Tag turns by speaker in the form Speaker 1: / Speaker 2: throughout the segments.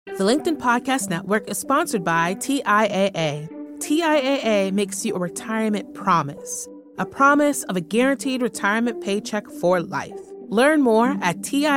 Speaker 1: The LinkedIn Podcast Network is sponsored by TIAA. TIAA makes you a retirement promise, a promise of a guaranteed retirement paycheck for life. Learn more at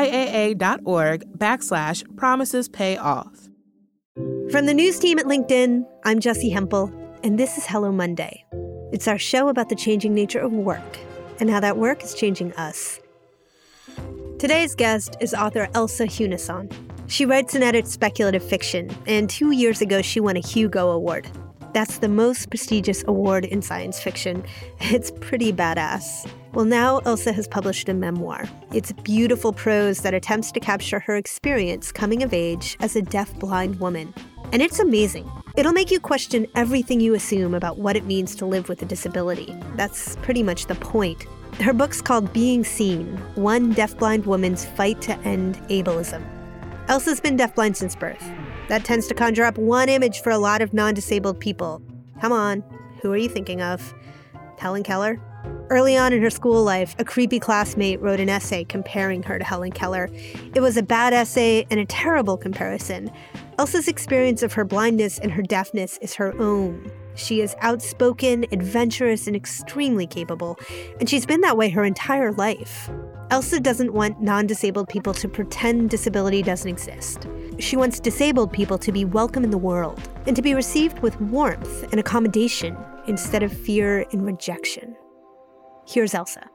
Speaker 1: TIAA.org/promises pay off.
Speaker 2: From the news team at LinkedIn, I'm Jessie Hempel, and this is Hello Monday. It's our show about the changing nature of work and how that work is changing us. Today's guest is author Elsa Hunisson. She writes and edits speculative fiction, and 2 years ago she won a Hugo Award. That's the most prestigious award in science fiction. It's pretty badass. Well, now Elsa has published a memoir. It's beautiful prose that attempts to capture her experience coming of age as a deaf-blind woman. And it's amazing. It'll make you question everything you assume about what it means to live with a disability. That's pretty much the point. Her book's called Being Seen, One Deaf-Blind Woman's Fight to End Ableism. Elsa's been deafblind since birth. That tends to conjure up one image for a lot of non-disabled people. Come on, who are you thinking of? Helen Keller? Early on in her school life, a creepy classmate wrote an essay comparing her to Helen Keller. It was a bad essay and a terrible comparison. Elsa's experience of her blindness and her deafness is her own. She is outspoken, adventurous, and extremely capable, and she's been that way her entire life. Elsa doesn't want non-disabled people to pretend disability doesn't exist. She wants disabled people to be welcome in the world and to be received with warmth and accommodation instead of fear and rejection. Here's Elsa.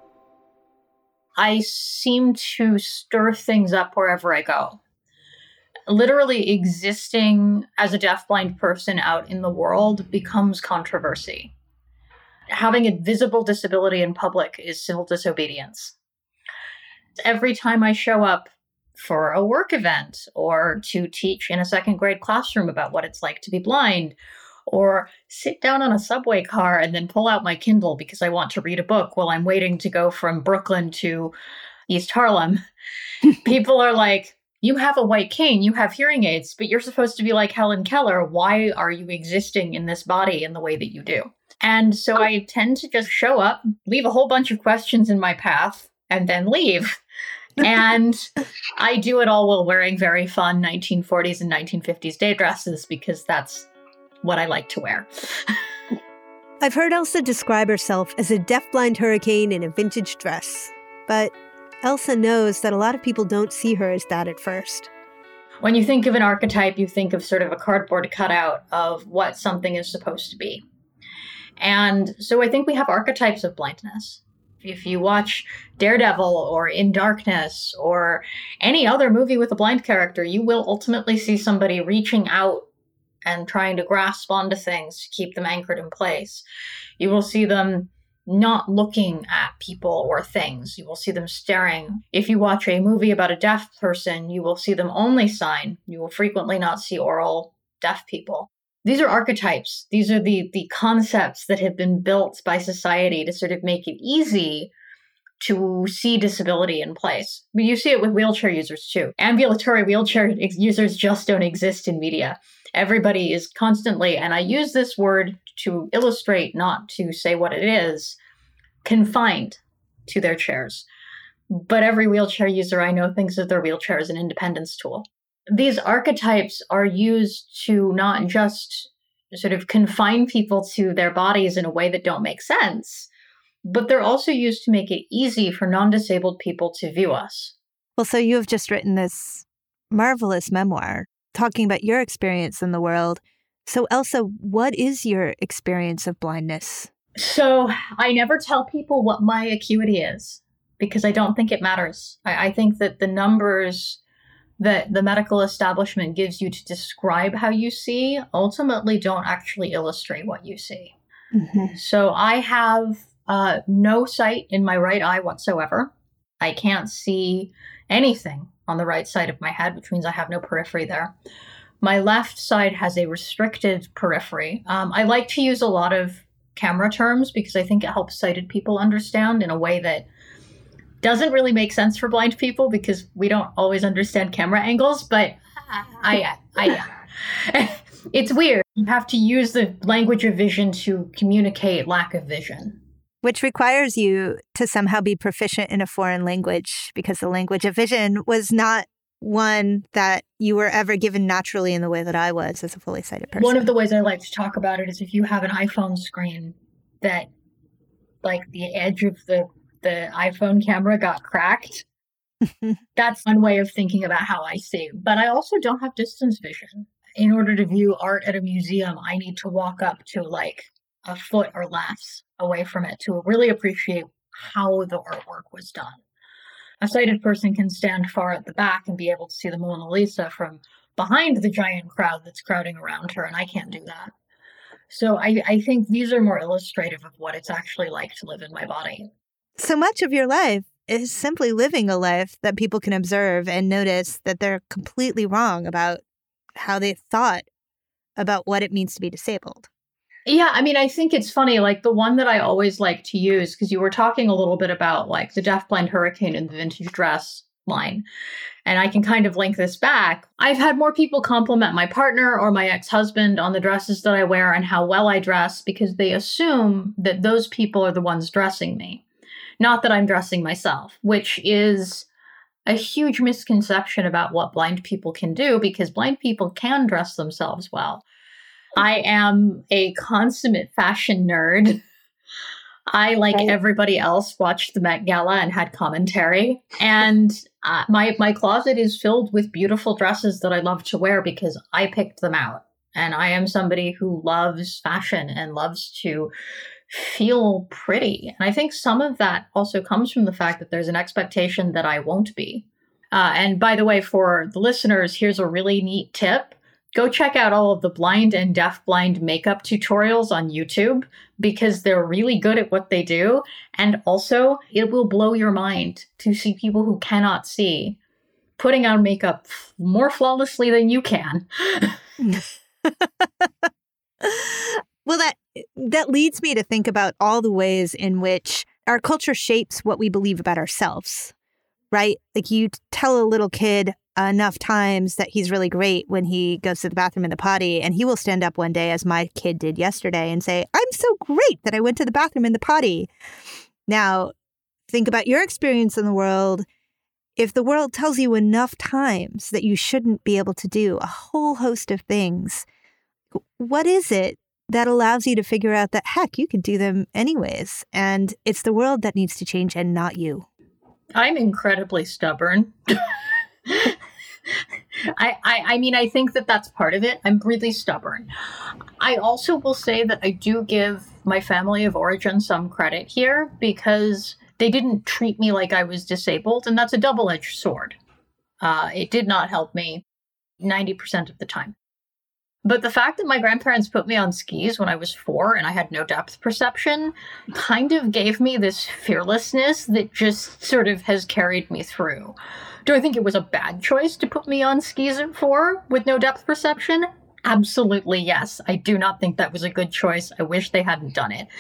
Speaker 3: I seem to stir things up wherever I go. Literally existing as a deafblind person out in the world becomes controversy. Having a visible disability in public is civil disobedience. Every time I show up for a work event or to teach in a second grade classroom about what it's like to be blind, or sit down on a subway car and then pull out my Kindle because I want to read a book while I'm waiting to go from Brooklyn to East Harlem, people are like, you have a white cane, you have hearing aids, but you're supposed to be like Helen Keller. Why are you existing in this body in the way that you do? And so I tend to just show up, leave a whole bunch of questions in my path, and then leave. And I do it all while wearing very fun 1940s and 1950s day dresses because that's what I like to wear.
Speaker 2: I've heard Elsa describe herself as a deafblind hurricane in a vintage dress, but Elsa knows that a lot of people don't see her as that at first.
Speaker 3: When you think of an archetype, you think of sort of a cardboard cutout of what something is supposed to be. And so I think we have archetypes of blindness. If you watch Daredevil or In Darkness or any other movie with a blind character, you will ultimately see somebody reaching out and trying to grasp onto things to keep them anchored in place. You will see them not looking at people or things. You will see them staring. If you watch a movie about a deaf person, you will see them only sign. You will frequently not see oral deaf people. These are archetypes. These are the concepts that have been built by society to sort of make it easy to see disability in place. But you see it with wheelchair users too. Ambulatory wheelchair users just don't exist in media. Everybody is constantly, and I use this word to illustrate, not to say what it is, confined to their chairs. But every wheelchair user I know thinks of their wheelchair as an independence tool. These archetypes are used to not just sort of confine people to their bodies in a way that don't make sense, but they're also used to make it easy for non-disabled people to view us.
Speaker 4: Well, so you have just written this marvelous memoir talking about your experience in the world. So Elsa, what is your experience of blindness?
Speaker 3: So I never tell people what my acuity is because I don't think it matters. I think that the numbers that the medical establishment gives you to describe how you see ultimately don't actually illustrate what you see. Mm-hmm. So I have no sight in my right eye whatsoever. I can't see anything on the right side of my head, which means I have no periphery there. My left side has a restricted periphery. I like to use a lot of camera terms because I think it helps sighted people understand in a way that doesn't really make sense for blind people because we don't always understand camera angles, but it's weird. You have to use the language of vision to communicate lack of vision.
Speaker 4: Which requires you to somehow be proficient in a foreign language because the language of vision was not one that you were ever given naturally in the way that I was as a fully sighted person.
Speaker 3: One of the ways I like to talk about it is if you have an iPhone screen that, like, the edge of the iPhone camera got cracked. That's one way of thinking about how I see. But I also don't have distance vision. In order to view art at a museum, I need to walk up to like a foot or less away from it to really appreciate how the artwork was done. A sighted person can stand far at the back and be able to see the Mona Lisa from behind the giant crowd that's crowding around her, and I can't do that. So I think these are more illustrative of what it's actually like to live in my body.
Speaker 4: So much of your life is simply living a life that people can observe and notice that they're completely wrong about how they thought about what it means to be disabled.
Speaker 3: Yeah, I mean, I think it's funny, like the one that I always like to use, because you were talking a little bit about like the Deafblind Hurricane and the vintage dress line. And I can kind of link this back. I've had more people compliment my partner or my ex-husband on the dresses that I wear and how well I dress because they assume that those people are the ones dressing me. Not that I'm dressing myself, which is a huge misconception about what blind people can do because blind people can dress themselves well. I am a consummate fashion nerd. I, like everybody else, watched the Met Gala and had commentary. And my closet is filled with beautiful dresses that I love to wear because I picked them out. And I am somebody who loves fashion and loves to feel pretty. And I think some of that also comes from the fact that there's an expectation that I won't be. And by the way, for the listeners, here's a really neat tip. Go check out all of the blind and deafblind makeup tutorials on YouTube because they're really good at what they do. And also, it will blow your mind to see people who cannot see putting on makeup more flawlessly than you can.
Speaker 4: Well, that leads me to think about all the ways in which our culture shapes what we believe about ourselves, right? Like you tell a little kid enough times that he's really great when he goes to the bathroom and the potty, and he will stand up one day, as my kid did yesterday, and say, I'm so great that I went to the bathroom and the potty. Now, think about your experience in the world. If the world tells you enough times that you shouldn't be able to do a whole host of things, what is it that allows you to figure out that, heck, you can do them anyways? And it's the world that needs to change and not you.
Speaker 3: I'm incredibly stubborn. I mean, I think that that's part of it. I'm really stubborn. I also will say that I do give my family of origin some credit here because they didn't treat me like I was disabled, and that's a double-edged sword. It did not help me 90% of the time. But the fact that my grandparents put me on skis when I was 4 and I had no depth perception kind of gave me this fearlessness that just sort of has carried me through. Do I think it was a bad choice to put me on skis at 4 with no depth perception? Absolutely, yes. I do not think that was a good choice. I wish they hadn't done it.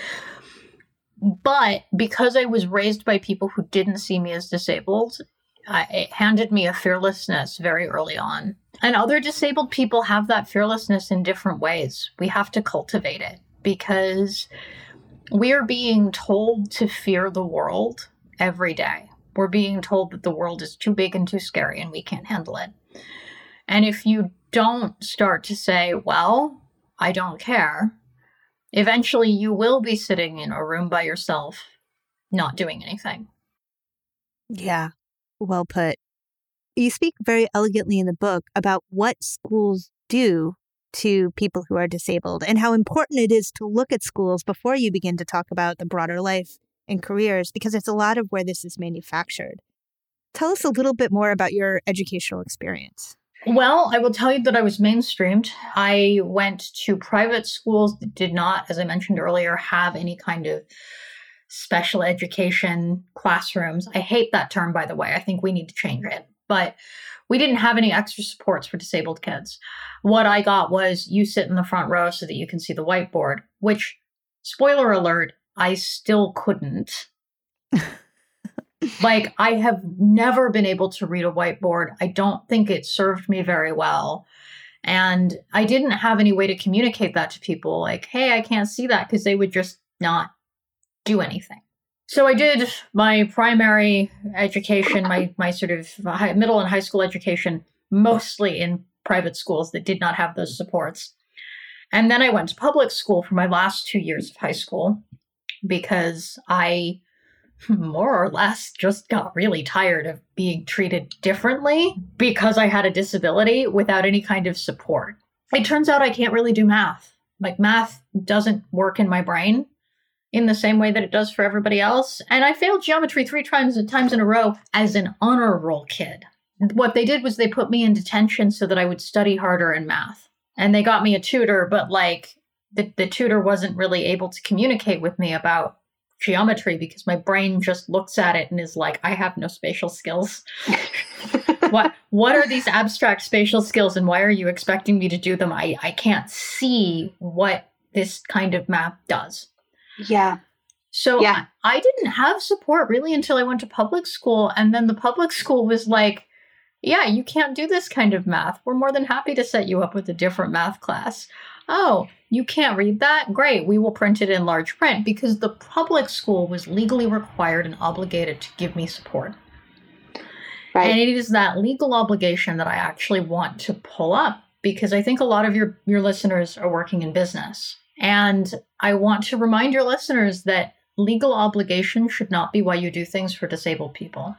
Speaker 3: But because I was raised by people who didn't see me as disabled, it handed me a fearlessness very early on. And other disabled people have that fearlessness in different ways. We have to cultivate it because we are being told to fear the world every day. We're being told that the world is too big and too scary and we can't handle it. And if you don't start to say, well, I don't care, eventually you will be sitting in a room by yourself, not doing anything.
Speaker 4: Yeah, well put. You speak very elegantly in the book about what schools do to people who are disabled and how important it is to look at schools before you begin to talk about the broader life and careers, because it's a lot of where this is manufactured. Tell us a little bit more about your educational experience.
Speaker 3: Well, I will tell you that I was mainstreamed. I went to private schools that did not, as I mentioned earlier, have any kind of special education classrooms. I hate that term, by the way. I think we need to change it. But we didn't have any extra supports for disabled kids. What I got was you sit in the front row so that you can see the whiteboard, which, spoiler alert, I still couldn't. Like, I have never been able to read a whiteboard. I don't think it served me very well. And I didn't have any way to communicate that to people. Like, hey, I can't see that, because they would just not do anything. So I did my primary education, my sort of middle and high school education, mostly in private schools that did not have those supports. And then I went to public school for my last 2 years of high school because I more or less just got really tired of being treated differently because I had a disability without any kind of support. It turns out I can't really do math. Like, math doesn't work in my brain in the same way that it does for everybody else. And I failed geometry 3 times in a row as an honor roll kid. What they did was they put me in detention so that I would study harder in math. And they got me a tutor, but like the tutor wasn't really able to communicate with me about geometry because my brain just looks at it and is like, I have no spatial skills. What are these abstract spatial skills and why are you expecting me to do them? I can't see what this kind of math does.
Speaker 5: Yeah.
Speaker 3: So yeah. I didn't have support really until I went to public school. And then the public school was like, yeah, you can't do this kind of math. We're more than happy to set you up with a different math class. Oh, you can't read that? Great. We will print it in large print because the public school was legally required and obligated to give me support. Right. And it is that legal obligation that I actually want to pull up because I think a lot of your listeners are working in business. And I want to remind your listeners that legal obligation should not be why you do things for disabled people.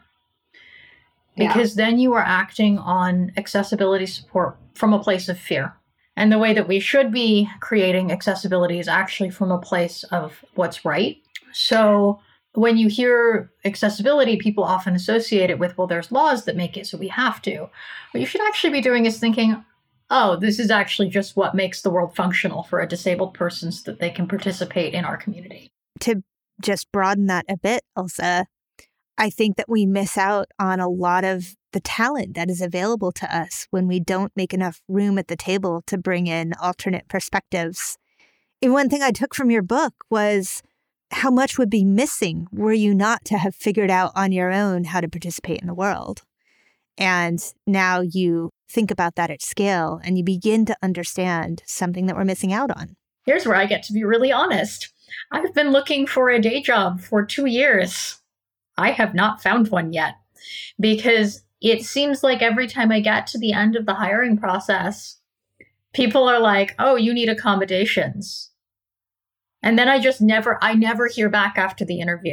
Speaker 3: Because then you are acting on accessibility support from a place of fear. And the way that we should be creating accessibility is actually from a place of what's right. So when you hear accessibility, people often associate it with, well, there's laws that make it so we have to. What you should actually be doing is thinking, oh, this is actually just what makes the world functional for a disabled person so that they can participate in our community.
Speaker 4: To just broaden that a bit, Elsa, I think that we miss out on a lot of the talent that is available to us when we don't make enough room at the table to bring in alternate perspectives. And one thing I took from your book was how much would be missing were you not to have figured out on your own how to participate in the world. And now you think about that at scale and you begin to understand something that we're missing out on.
Speaker 3: Here's where I get to be really honest. I've been looking for a day job for 2 years. I have not found one yet because it seems like every time I get to the end of the hiring process, people are like, oh, you need accommodations. And then I never hear back after the interview.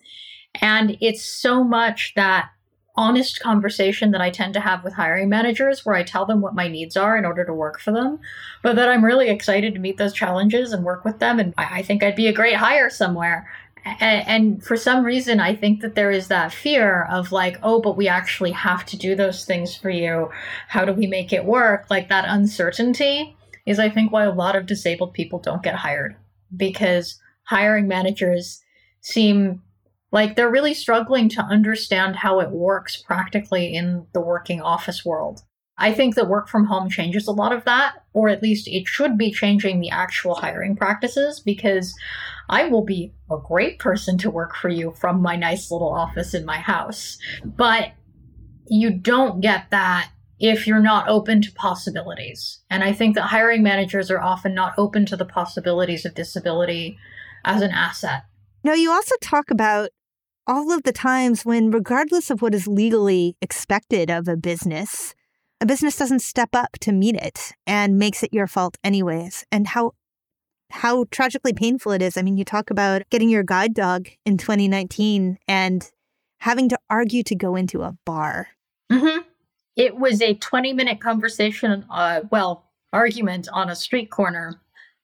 Speaker 3: And it's so much that honest conversation that I tend to have with hiring managers where I tell them what my needs are in order to work for them, but that I'm really excited to meet those challenges and work with them. And I think I'd be a great hire somewhere. And for some reason, I think that there is that fear of like, oh, but we actually have to do those things for you. How do we make it work? Like that uncertainty is, I think, why a lot of disabled people don't get hired, because hiring managers seem like they're really struggling to understand how it works practically in the working office world. I think that work from home changes a lot of that, or at least it should be changing the actual hiring practices, because I will be a great person to work for you from my nice little office in my house. But you don't get that if you're not open to possibilities. And I think that hiring managers are often not open to the possibilities of disability as an asset.
Speaker 4: No, you also talk about all of the times when, regardless of what is legally expected of a business doesn't step up to meet it and makes it your fault anyways. And how tragically painful it is. I mean, you talk about getting your guide dog in 2019 and having to argue to go into a bar.
Speaker 3: Mm-hmm. It was a 20-minute conversation, argument on a street corner.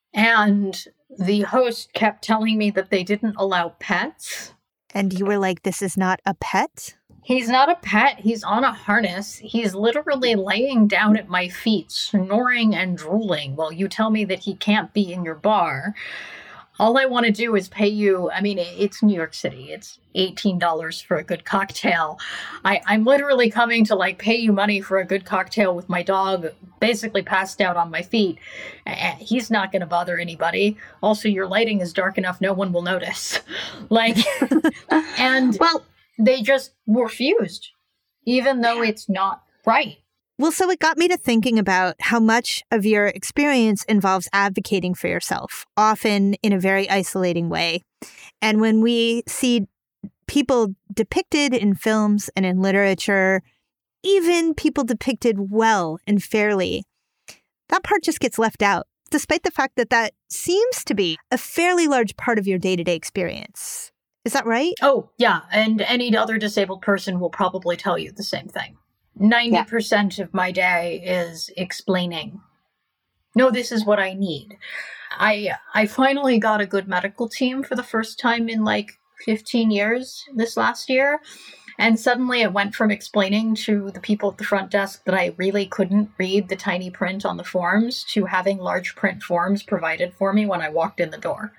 Speaker 3: And the host kept telling me that they didn't allow pets.
Speaker 4: And you were like, this is not a pet?
Speaker 3: He's not a pet. He's on a harness. He's literally laying down at my feet, snoring and drooling while you tell me that he can't be in your bar. All I want to do is pay you. I mean, it's New York City. It's $18 for a good cocktail. I'm literally coming to like pay you money for a good cocktail with my dog basically passed out on my feet. He's not going to bother anybody. Also, your lighting is dark enough. No one will notice. They just refused, even though it's not right.
Speaker 4: Well, so it got me to thinking about how much of your experience involves advocating for yourself, often in a very isolating way. And when we see people depicted in films and in literature, even people depicted well and fairly, that part just gets left out, despite the fact that that seems to be a fairly large part of your day-to-day experience. Is that right?
Speaker 3: Oh, yeah. And any other disabled person will probably tell you the same thing. 90% of my day is explaining, no, this is what I need. I finally got a good medical team for the first time in like 15 years this last year. And suddenly it went from explaining to the people at the front desk that I really couldn't read the tiny print on the forms to having large print forms provided for me when I walked in the door.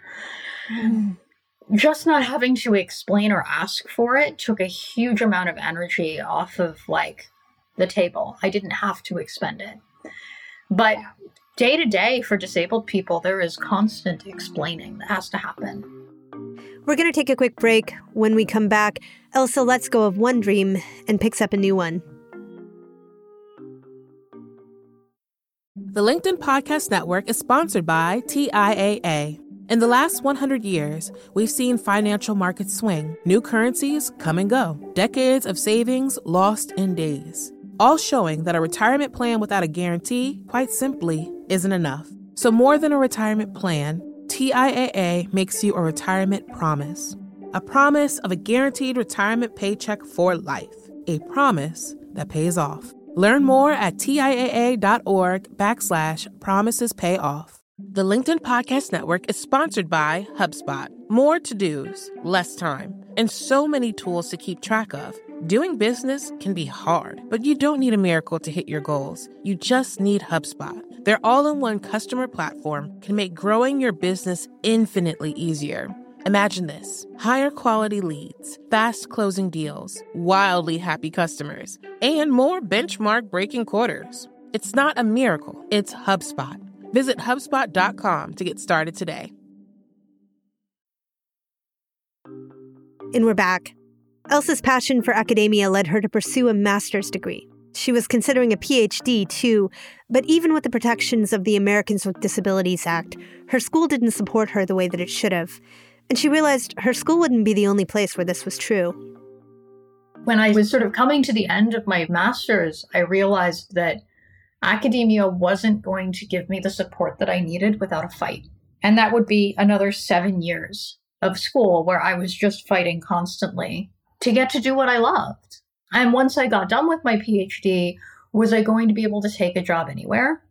Speaker 3: Just not having to explain or ask for it took a huge amount of energy off of like the table. I didn't have to expend it. But day to day for disabled people, there is constant explaining that has to happen.
Speaker 2: We're going to take a quick break. When we come back, Elsa lets go of one dream and picks up a new one.
Speaker 1: The LinkedIn Podcast Network is sponsored by TIAA. In the last 100 years, we've seen financial markets swing, new currencies come and go, decades of savings lost in days, all showing that a retirement plan without a guarantee, quite simply, isn't enough. So more than a retirement plan, TIAA makes you a retirement promise. A promise of a guaranteed retirement paycheck for life. A promise that pays off. Learn more at TIAA.org/promisespayoff. The LinkedIn Podcast Network is sponsored by HubSpot. More to-dos, less time, and so many tools to keep track of. Doing business can be hard, but you don't need a miracle to hit your goals. You just need HubSpot. Their all-in-one customer platform can make growing your business infinitely easier. Imagine this: higher quality leads, fast closing deals, wildly happy customers, and more benchmark-breaking quarters. It's not a miracle, it's HubSpot. Visit HubSpot.com to get started today.
Speaker 2: And we're back. Elsa's passion for academia led her to pursue a master's degree. She was considering a PhD, too, but even with the protections of the Americans with Disabilities Act, her school didn't support her the way that it should have. And she realized her school wouldn't be the only place where this was true.
Speaker 3: When I was sort of coming to the end of my master's, I realized that academia wasn't going to give me the support that I needed without a fight. And that would be another 7 years of school where I was just fighting constantly to get to do what I loved. And once I got done with my PhD, was I going to be able to take a job anywhere?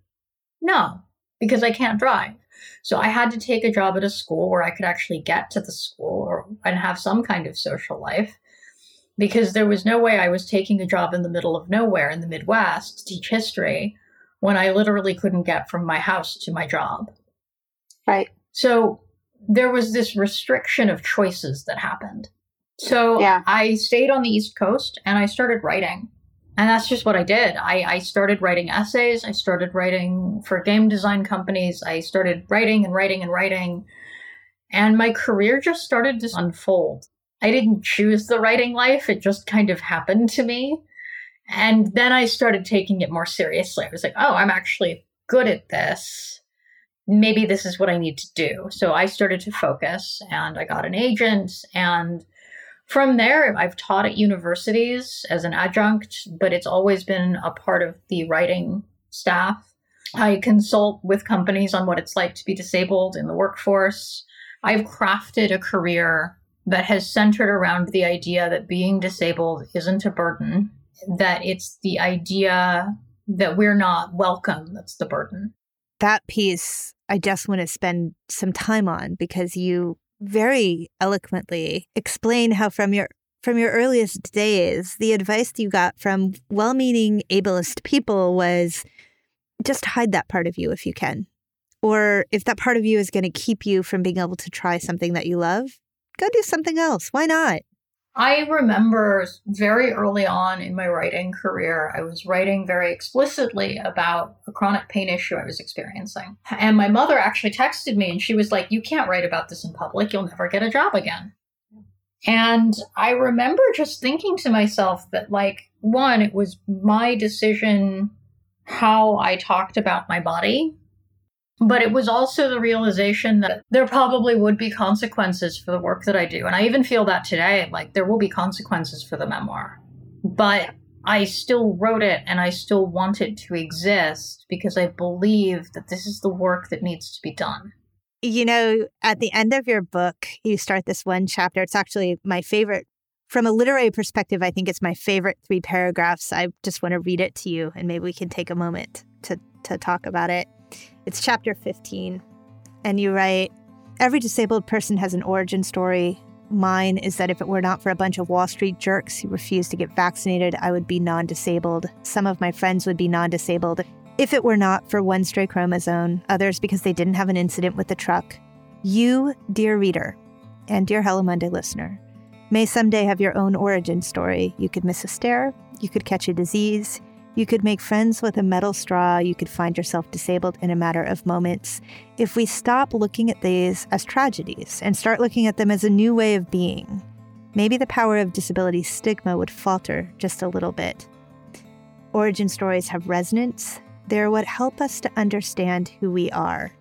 Speaker 3: No, because I can't drive. So I had to take a job at a school where I could actually get to the school and have some kind of social life, because there was no way I was taking a job in the middle of nowhere in the Midwest to teach history when I literally couldn't get from my house to my job.
Speaker 5: Right.
Speaker 3: So there was this restriction of choices that happened. So I stayed on the East Coast and I started writing. And that's just what I did. I started writing essays. I started writing for game design companies. I started writing and writing and writing. And my career just started to unfold. I didn't choose the writing life. It just kind of happened to me. And then I started taking it more seriously. I was like, oh, I'm actually good at this. Maybe this is what I need to do. So I started to focus and I got an agent. And from there, I've taught at universities as an adjunct, but it's always been a part of the writing staff. I consult with companies on what it's like to be disabled in the workforce. I've crafted a career that has centered around the idea that being disabled isn't a burden, that it's the idea that we're not welcome that's the burden.
Speaker 4: That piece I just want to spend some time on, because you very eloquently explain how from your earliest days, the advice that you got from well-meaning ableist people was just hide that part of you if you can. Or if that part of you is going to keep you from being able to try something that you love, go do something else. Why not?
Speaker 3: I remember very early on in my writing career, I was writing very explicitly about a chronic pain issue I was experiencing. And my mother actually texted me and she was like, you can't write about this in public. You'll never get a job again. And I remember just thinking to myself that, like, one, it was my decision how I talked about my body. But it was also the realization that there probably would be consequences for the work that I do. And I even feel that today, like there will be consequences for the memoir. But I still wrote it and I still want it to exist because I believe that this is the work that needs to be done.
Speaker 4: You know, at the end of your book, you start this one chapter. It's actually my favorite. From a literary perspective, I think it's my favorite 3 paragraphs. I just want to read it to you, and maybe we can take a moment to talk about it. It's chapter 15, and you write, "Every disabled person has an origin story. Mine is that if it were not for a bunch of Wall Street jerks who refused to get vaccinated, I would be non-disabled. Some of my friends would be non-disabled. If it were not for one stray chromosome, others because they didn't have an incident with the truck. You, dear reader, and dear Hello Monday listener, may someday have your own origin story. You could miss a stair, you could catch a disease, you could make friends with a metal straw, you could find yourself disabled in a matter of moments. If we stop looking at these as tragedies and start looking at them as a new way of being, maybe the power of disability stigma would falter just a little bit. Origin stories have resonance. They're what help us to understand who we are."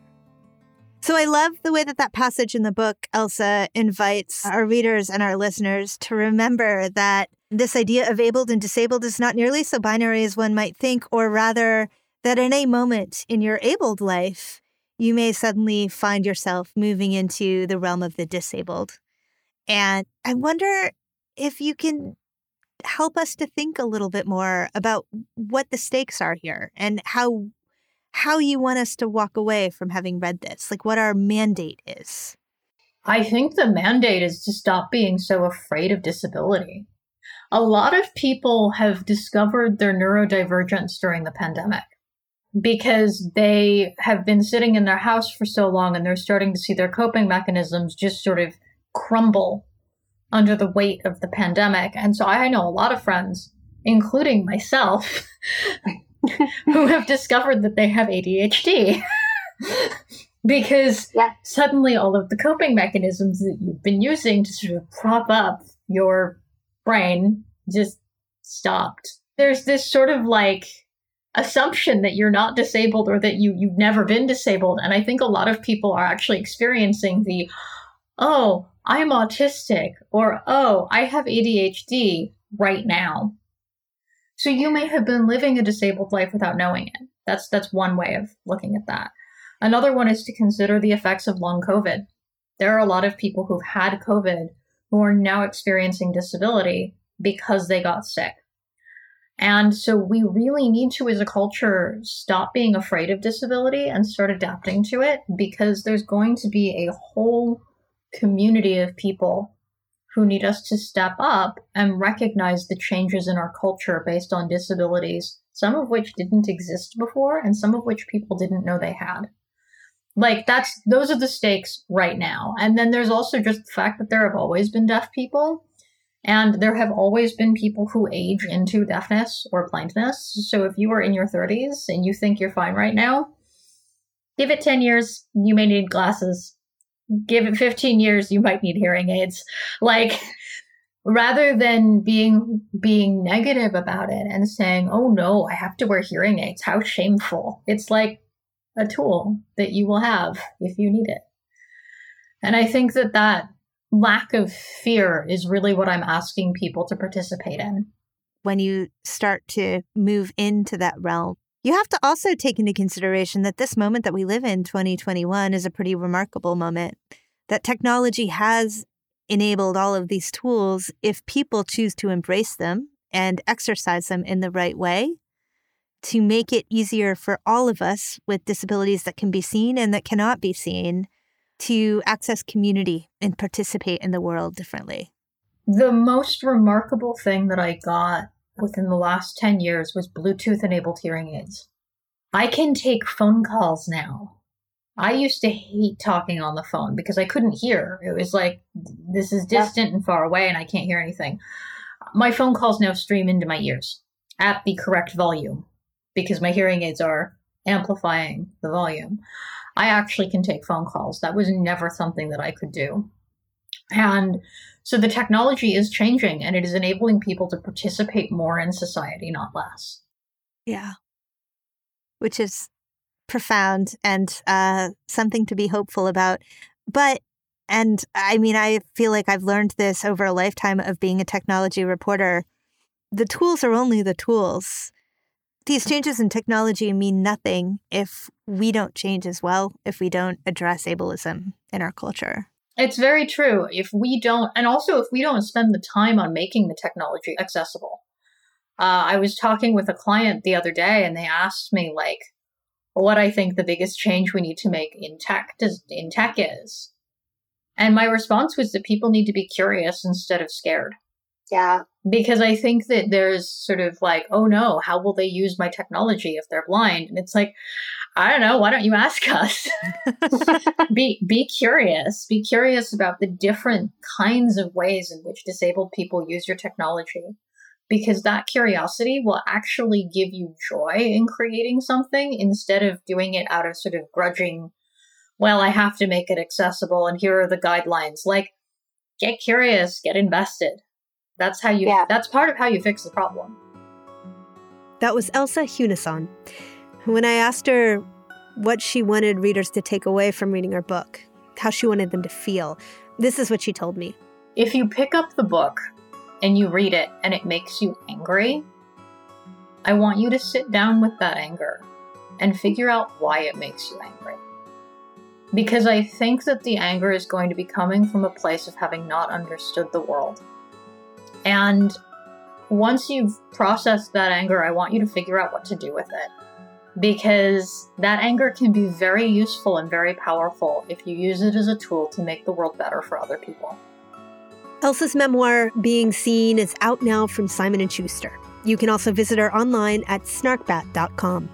Speaker 4: So I love the way that passage in the book, Elsa, invites our readers and our listeners to remember that this idea of abled and disabled is not nearly so binary as one might think, or rather that in a moment in your abled life, you may suddenly find yourself moving into the realm of the disabled. And I wonder if you can help us to think a little bit more about what the stakes are here and how you want us to walk away from having read this, like what our mandate is.
Speaker 3: I think the mandate is to stop being so afraid of disability. A lot of people have discovered their neurodivergence during the pandemic because they have been sitting in their house for so long and they're starting to see their coping mechanisms just sort of crumble under the weight of the pandemic. And so I know a lot of friends, including myself, who have discovered that they have ADHD because suddenly all of the coping mechanisms that you've been using to sort of prop up your brain just stopped. There's this sort of like assumption that you're not disabled or that you've never been disabled. And I think a lot of people are actually experiencing the, oh, I'm autistic, or, oh, I have ADHD right now. So you may have been living a disabled life without knowing it. That's one way of looking at that. Another one is to consider the effects of long COVID. There are a lot of people who've had COVID who are now experiencing disability because they got sick. And so we really need to, as a culture, stop being afraid of disability and start adapting to it, because there's going to be a whole community of people who need us to step up and recognize the changes in our culture based on disabilities, some of which didn't exist before and some of which people didn't know they had. Like those are the stakes right now. And then there's also just the fact that there have always been deaf people, and there have always been people who age into deafness or blindness. So if you are in your 30s and you think you're fine right now, give it 10 years, you may need glasses. Give it 15 years, you might need hearing aids. Like, rather than being negative about it and saying, oh no, I have to wear hearing aids, how shameful. It's like a tool that you will have if you need it. And I think that lack of fear is really what I'm asking people to participate in.
Speaker 4: When you start to move into that realm, you have to also take into consideration that this moment that we live in, 2021, is a pretty remarkable moment. That technology has enabled all of these tools if people choose to embrace them and exercise them in the right way to make it easier for all of us with disabilities that can be seen and that cannot be seen to access community and participate in the world differently.
Speaker 3: The most remarkable thing that I got within the last 10 years was Bluetooth-enabled hearing aids. I can take phone calls now. I used to hate talking on the phone because I couldn't hear. It was like, this is distant and far away and I can't hear anything. My phone calls now stream into my ears at the correct volume because my hearing aids are amplifying the volume. I actually can take phone calls. That was never something that I could do. And so the technology is changing and it is enabling people to participate more in society, not less.
Speaker 4: Yeah. Which is profound and something to be hopeful about. And I mean, I feel like I've learned this over a lifetime of being a technology reporter. The tools are only the tools. These changes in technology mean nothing if we don't change as well, if we don't address ableism in our culture.
Speaker 3: It's very true. If we don't, and also if we don't spend the time on making the technology accessible. I was talking with a client the other day and they asked me like, what I think the biggest change we need to make in tech is. And my response was that people need to be curious instead of scared.
Speaker 5: Yeah.
Speaker 3: Because I think that there's sort of like, oh no, how will they use my technology if they're blind? And it's like, I don't know, why don't you ask us? Be curious. Be curious about the different kinds of ways in which disabled people use your technology. Because that curiosity will actually give you joy in creating something instead of doing it out of sort of grudging, well, I have to make it accessible and here are the guidelines. Like, get curious, get invested. That's part of how you fix the problem.
Speaker 2: That was Elsa Hunisson. When I asked her what she wanted readers to take away from reading her book, how she wanted them to feel, this is what she told me.
Speaker 3: If you pick up the book and you read it and it makes you angry, I want you to sit down with that anger and figure out why it makes you angry. Because I think that the anger is going to be coming from a place of having not understood the world. And once you've processed that anger, I want you to figure out what to do with it. Because that anger can be very useful and very powerful if you use it as a tool to make the world better for other people.
Speaker 2: Elsa's memoir, Being Seen, is out now from Simon & Schuster. You can also visit her online at snarkbat.com.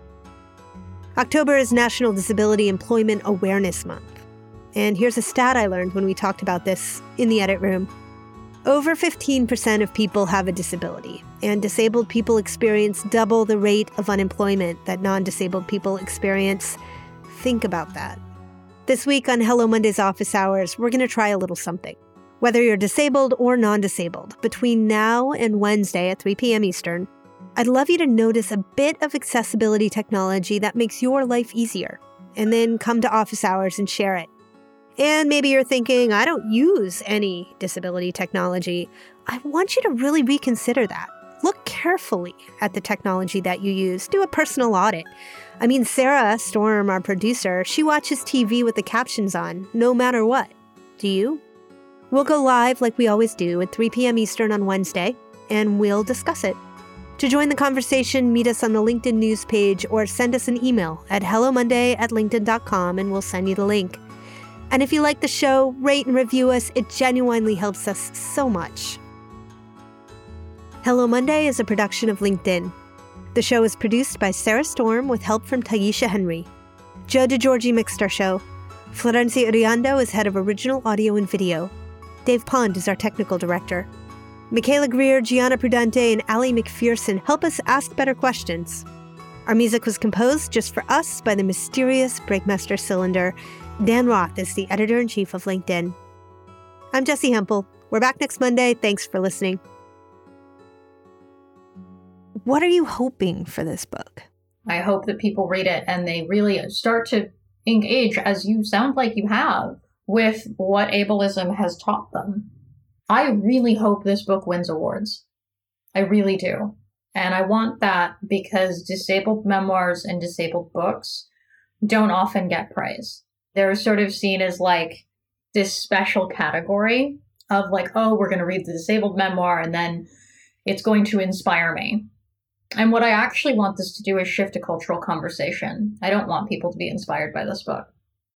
Speaker 2: October is National Disability Employment Awareness Month. And here's a stat I learned when we talked about this in the edit room. Over 15% of people have a disability, and disabled people experience double the rate of unemployment that non-disabled people experience. Think about that. This week on Hello Monday's Office Hours, we're going to try a little something. Whether you're disabled or non-disabled, between now and Wednesday at 3 p.m. Eastern, I'd love you to notice a bit of accessibility technology that makes your life easier, and then come to Office Hours and share it. And maybe you're thinking, I don't use any disability technology. I want you to really reconsider that. Look carefully at the technology that you use. Do a personal audit. I mean, Sarah Storm, our producer, she watches TV with the captions on, no matter what. Do you? We'll go live like we always do at 3 p.m. Eastern on Wednesday, and we'll discuss it. To join the conversation, meet us on the LinkedIn news page or send us an email at hellomonday@linkedin.com and we'll send you the link. And if you like the show, rate and review us. It genuinely helps us so much. Hello Monday is a production of LinkedIn. The show is produced by Sarah Storm with help from Taisha Henry. Joe DeGiorgi mixed our show. Florencia Uriando is head of original audio and video. Dave Pond is our technical director. Michaela Greer, Gianna Prudente, and Allie McPherson help us ask better questions. Our music was composed just for us by the mysterious Breakmaster Cylinder. Dan Roth is the editor-in-chief of LinkedIn. I'm Jessi Hempel. We're back next Monday. Thanks for listening. What are you hoping for this book?
Speaker 3: I hope that people read it and they really start to engage, as you sound like you have, with what ableism has taught them. I really hope this book wins awards. I really do. And I want that because disabled memoirs and disabled books don't often get praise. They're sort of seen as like this special category of like, oh, we're going to read the disabled memoir and then it's going to inspire me. And what I actually want this to do is shift a cultural conversation. I don't want people to be inspired by this book.